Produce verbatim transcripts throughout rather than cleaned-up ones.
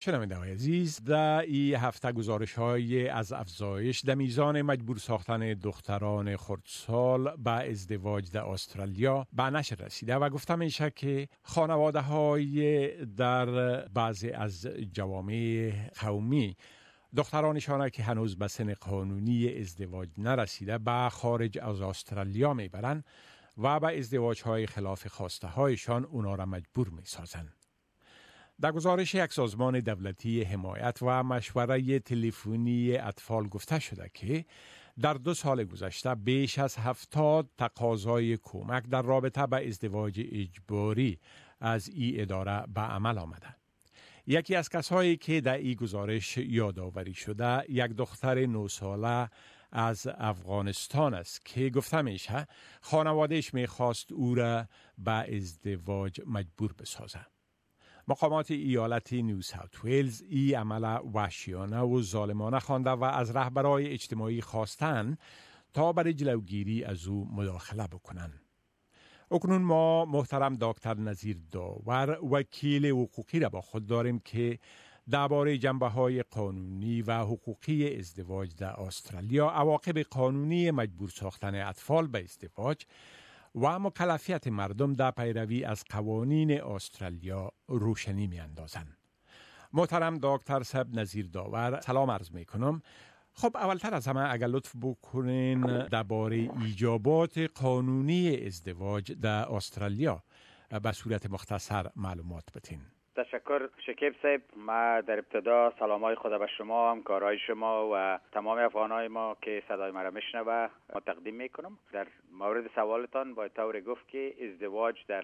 شنونده های عزیز، در این هفته گزارش های از افزایش در میزان مجبور ساختن دختران خردسال به ازدواج در استرالیا به نشر رسیده و گفته میشه که خانواده های در بعضی از جوامع قومی دخترانشان که هنوز به سن قانونی ازدواج نرسیده به خارج از استرالیا میبرند و به ازدواج های خلاف خواسته هایشان اونا را مجبور میسازند. در گزارش یک سازمان دولتی حمایت و مشوره تلفنی اطفال گفته شده که در دو سال گذشته بیش از هفتاد تقاضای کمک در رابطه با ازدواج اجباری از این اداره به عمل آمده. یکی از کسایی که در این گزارش یادآوری شده یک دختر نه ساله از افغانستان است که گفته میشه خانوادهش میخواست او را به ازدواج مجبور بسازه. مقامات ایالت نیو ساوت ویلز ای عمل وحشیانه و ظالمانه خوانده و از رهبرای اجتماعی خواستن تا برای جلوگیری از او مداخله بکنند. اکنون ما محترم دکتر نظیر داور وکیل حقوقی را با خود داریم که درباره جنبه‌های قانونی و حقوقی ازدواج در استرالیا، عواقب قانونی مجبور ساختن اطفال به ازدواج و مکلفیت مردم در پیروی از قوانین استرالیا روشنی می اندازند. محترم دکتر صاحب نظیر داور، سلام عرض می کنم. خب اولتر از همه اگر لطف بکنین درباره ایجابات قانونی ازدواج در استرالیا به صورت مختصر معلومات بدین. تشکر شکیب صاحب. ما در ابتدا سلامای خدا به شما، همکارای شما و تمام افغانای ما که صدای ما را میشنوه ما تقدیم میکنم. در مورد سوالتان با طور گفت که ازدواج در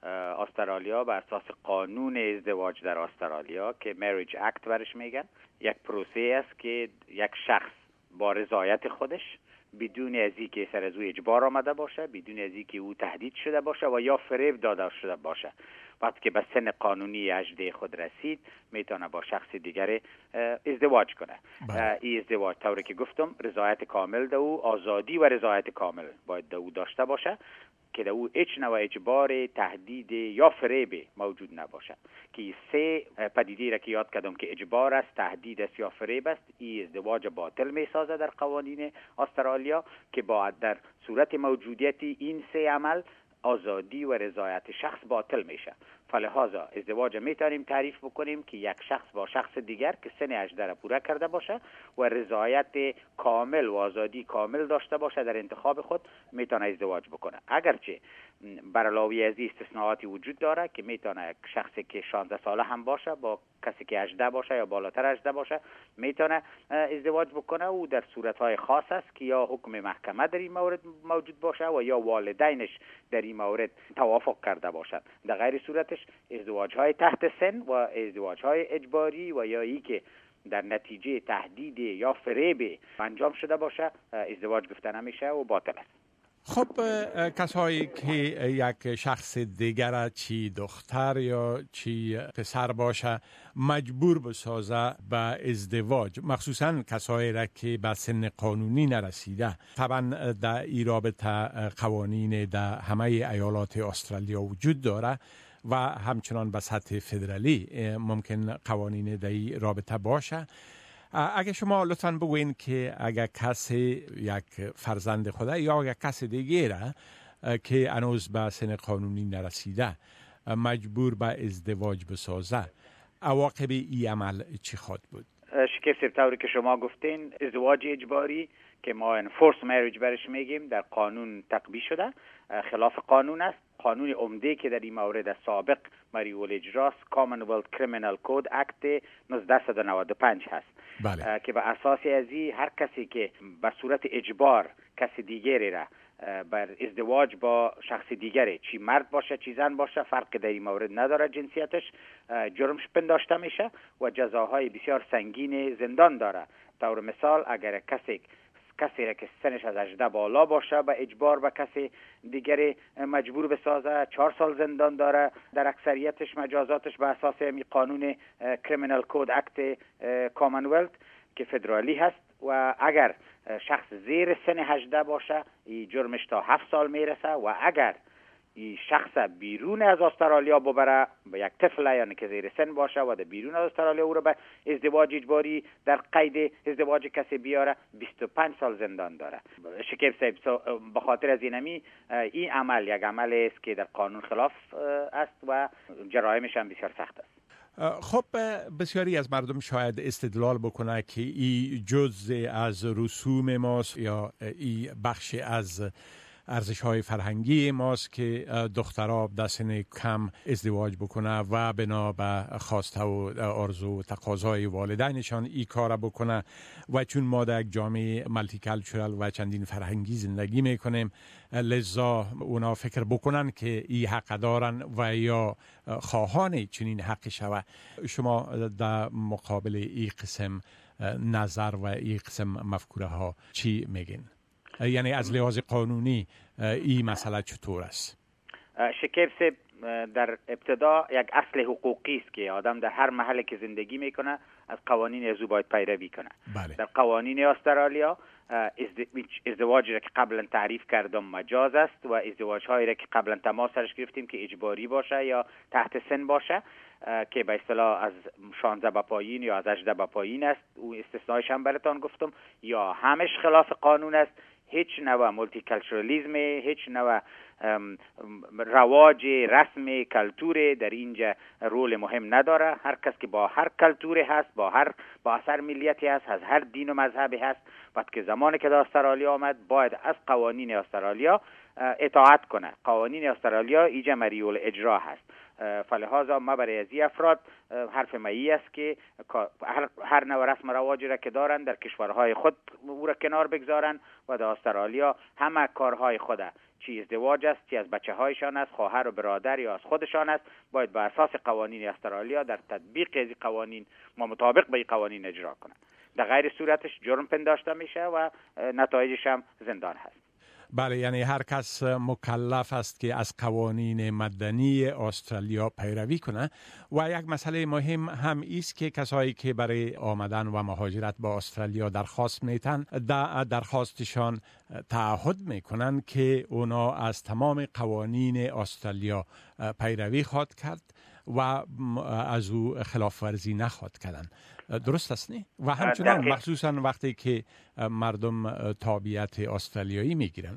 استرالیا به اساس قانون ازدواج در استرالیا که مریج اکت برش میگن، یک پروسه است که یک شخص با رضایت خودش، بدون از اینکه سر از او اجبار آمده باشه، بدون از اینکه او تهدید شده باشه و یا فریب داده شده باشه، وقتی که به سن قانونی هجده خود رسید میتونه با شخص دیگر ازدواج کنه. این ازدواج طوری که گفتم رضایت کامل ده او، آزادی و رضایت کامل باید ده او داشته باشه که ده او هیچ نوع اجبار، تهدید یا فریب موجود نباشه. که سه پدیده را که یاد کردم که اجبار است، تهدید است یا فریب است، این ازدواج باطل می سازه در قوانین استرالیا که با در صورت موجودیت این سه عمل آزادی و رضایت شخص باطل میشه. فلهذا ازدواج میتونیم تعریف بکنیم که یک شخص با شخص دیگر که سن هجده را پوره کرده باشه و رضایت کامل و آزادی کامل داشته باشه در انتخاب خود میتونه ازدواج بکنه. اگرچه بر علاوه از این استثناءاتی وجود داره که میتونه یک شخصی که شانزده ساله هم باشه با کسی که هجده باشه یا بالاتر هجده باشه میتونه ازدواج بکنه و در صورتهای خاص است که یا حکم محکمه در این مورد موجود باشه و یا والدینش در این مورد توافق کرده باشند. در غیر صورتش ازدواج‌های تحت سن و ازدواج‌های اجباری و یا ای که در نتیجه تهدید یا فریب انجام شده باشه ازدواج گفته نمیشه و باطل است. خب کسایی که یک شخص دیگر چی دختر یا چی پسر باشه مجبور بسازه به ازدواج، مخصوصا کسایی را که به سن قانونی نرسیده، طبعا در این رابطه قوانین در همه ایالات استرالیا وجود داره و همچنان به سطح فدرالی ممکن قوانین در این رابطه باشه. اگه شما لطفاً بگوین که اگه کسی یک فرزند خوده یا یک کسی دیگه را که هنوز به سن قانونی نرسیده مجبور به ازدواج بسازه، عواقب این عمل چی خواهد بود؟ شکیب صاحب، طوری که شما گفتین ازدواج اجباری که ما enforced marriage برش میگیم در قانون تطبیق شده، خلاف قانون است. قانون عمده که در این مورد سابق مریول اجراست Commonwealth Criminal Code Act نوزده نود و پنج هست. بله. که به اساس از این هر کسی که به صورت اجبار کسی دیگری را بر ازدواج با شخص دیگری، چی مرد باشه چی زن باشه فرق در این مورد نداره جنسیتش، جرمش پنداشته میشه و جزاهای بسیار سنگین زندان داره. طور مثال اگر کسی کسی را که سنش از هجده بالا باشه به اجبار به کسی دیگری مجبور بسازه چهار سال زندان داره. در اکثریتش مجازاتش به اساس قانون کریمینال کود اکت کامنولت که فدرالی هست و اگر شخص زیر سن هجده باشه این جرمش تا هفت سال میرسه و اگر این شخص بیرون از استرالیا ببره، به یک طفل یعنی که زیر سن باشه و در بیرون از استرالیا او را به ازدواج اجباری در قید ازدواج کسی بیاره، بیست و پنج سال زندان داره. شکیب صاحب، به خاطر از اینمی این عمل یک عمل است که در قانون خلاف است و جرایمش هم بسیار سخت است. خب بسیاری از مردم شاید استدلال بکنه که این جزء از رسوم ماست یا این بخش از ارزش های فرهنگی ماست که دخترها در سن کم ازدواج بکنه و بنا به خواسته و آرزو و تقاضای والدینشان این کار بکنه و چون ما در یک جامعه ملتی کالچورال و چندین فرهنگی زندگی میکنیم لذا اونا فکر بکنن که این حق دارن و یا خواهان چنین حق شوه. شما در مقابل این قسم نظر و این قسم مفکوره ها چی میگین؟ یعنی از لحاظ قانونی این مسئله چطور است؟ شکیب صاحب، در ابتدا یک اصل حقوقی است که آدم در هر محلی که زندگی میکنه از قوانین از او باید پیروی کنه. بله. در قوانین استرالیا ازدواجی را که قبلا تعریف کردم مجاز است و ازدواج هایی را که قبلا تماس سرش گرفتیم که اجباری باشه یا تحت سن باشه که به اصطلاح از شانزده به پایین یا از هجده به پایین است، او استثنایش هم براتان گفتم، یا همش خلاف قانون است. هیچ نوع مولتی کالچورالیسم، هیچ نوع رواج رسم کلتور در اینجا رول مهم نداره. هر کس که با هر کلتوری هست، با هر با اثر ملیتی هست، از هر دین و مذهبی هست، وقتی که زمانی که در استرالیا آمد باید از قوانین استرالیا اطاعت کنه. قوانین استرالیا اینجا مریول اجرا هست. فلهذا ما برای از این افراد حرف مایی است که هر, هر نوع رسم رواجی را که دارن در کشورهای خود او را کنار بگذارن و در استرالیا همه کارهای خود، چی ازدواج است، چی از بچه هایشان است، خواهر و برادر یا از خودشان است، باید بر اساس قوانین استرالیا در تطبیق از قوانین ما مطابق به قوانین اجرا کنند. در غیر صورتش جرم پنداشته میشه و نتایجش هم زندان هست. بله، یعنی هر کس مکلف است که از قوانین مدنی استرالیا پیروی کنه. و یک مسئله مهم هم است که کسایی که برای آمدن و مهاجرت با استرالیا درخواست میتن در درخواستشان تعهد میکنن که اونا از تمام قوانین استرالیا پیروی خواهد کرد و از او خلاف ورزی نخواهد کردن. درست است نه؟ و همچنان مخصوصا وقتی که مردم تابعیت استرالیایی میگیرن.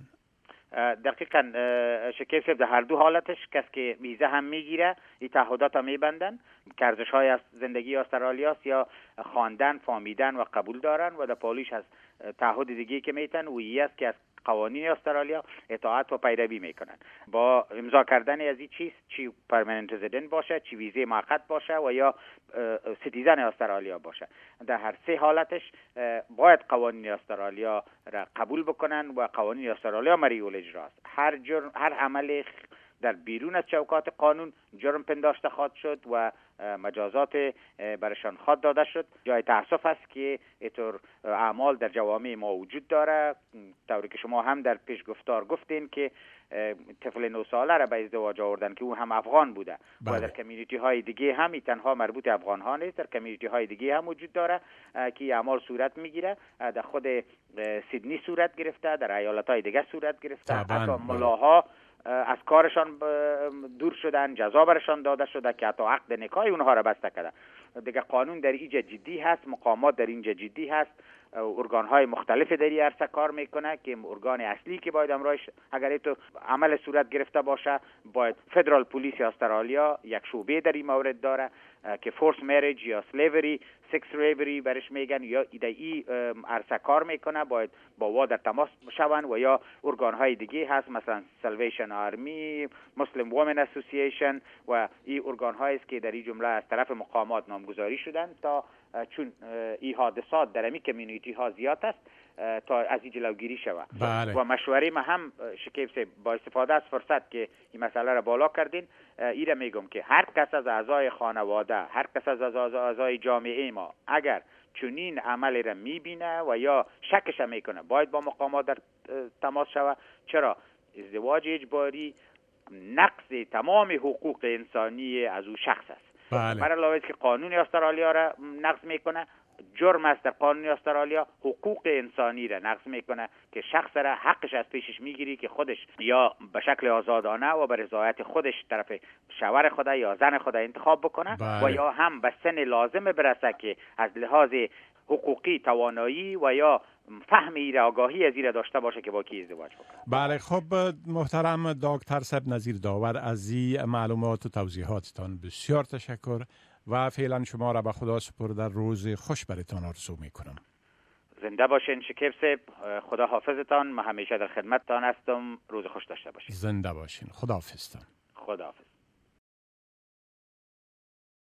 دقیقاً شکیب صاحب، در هر دو حالتش کسی که ویزا هم میگیره این تعهدات هم میبندن که ارزش های از زندگی استرالیاست یا خواندن، فهمیدن و قبول دارن و در پالیش از تعهد دیگه که میتن و این است که از قوانین استرالیا اطاعت و پیروی میکنن. با امضا کردن از این چیز، چی پرمننت رزیدنت باشه، چی ویزه موقت باشه و یا سیتیزن استرالیا باشه، در هر سه حالتش باید قوانین استرالیا را قبول بکنن و قوانین استرالیا مریول اجراست. هر جرم، هر عمل در بیرون از چوکات قانون جرم پنداشته خواهد شد و مجازات برشان خواهد داده شد. جای تأسف است که اینطور اعمال در جوامع ما وجود داره. طوری که شما هم در پیش گفتار گفتین که طفل نو ساله را به ازدواج آوردن که او هم افغان بوده. بله. و در کمیونیتی های دیگه هم تنها مربوط افغان ها نیست، در کمیونیتی های دیگه هم وجود داره که اعمال صورت میگیره. در خود سیدنی صورت گرفته، در ایالت های دیگه صورت گرفته. حتی ملاها از کارشان دور شدن، جزا برشان داده شده که حتی عقد نکاح اونها را بسته کرده. دیگه قانون در اینجا جدی هست، مقامات در اینجا جدی هست، ارگان های مختلف در این عرصه کار میکنه که ارگان اصلی که باید امرایش اگر تو عمل صورت گرفته باشه باید فدرال پلیس استرالیا یک شعبه در این مورد داره که فورس مریج یا سلیوری، سکس ریوری برش میگن، یا ایدئی عرصه کار میکنه، باید با وا در تماس شون. و یا ارگان های دیگه هست مثلا سالویشن آرمی، مسلم وومن اسوسییشن و این ارگان هایی است که در این جمله از طرف مقامات نامگذاری شدن تا چون این حادثات در امی کمیونیتی ها زیاد است تا از این جلوگیری شود. بله. و مشوره ما هم شکیب سے با استفاده از فرصت که این مسئله را بالا کردین ایره میگم که هر کس از اعضای خانواده، هر کس از اعضای جامعه ما اگر چنین عملی را میبینه و یا شکش میکنه باید با مقامات در تماس شود. چرا؟ ازدواج اجباری نقض تمام حقوق انسانی از او شخص است. بله. برای علاوه که قانون استرالیا را نقض میکنه، جرم است در قانون استرالیا، حقوق انسانی را نقض میکنه که شخص را حقش از پیشش میگیری که خودش یا به شکل آزادانه و به رضایت خودش طرف شوهر خود یا زن خود انتخاب بکنه بله. و یا هم به سن لازم برسه که از لحاظ حقوقی توانایی و یا فهم ایره آگاهی از ایره داشته باشه که با کی ازدواج بکنه. بله خب محترم دکتر صاحب نظیر داور، از این معلومات و توضیحاتتان بسیار تشکر و فعلا شما را به خدا سپرده، روز خوش برتان آرزو میکنم. زنده باشین شکیب صاحب، خدا حافظتان. من همیشه در خدمتتان هستم. روز خوش داشته باشین. زنده باشین. خدا حافظتان. خدا حافظ.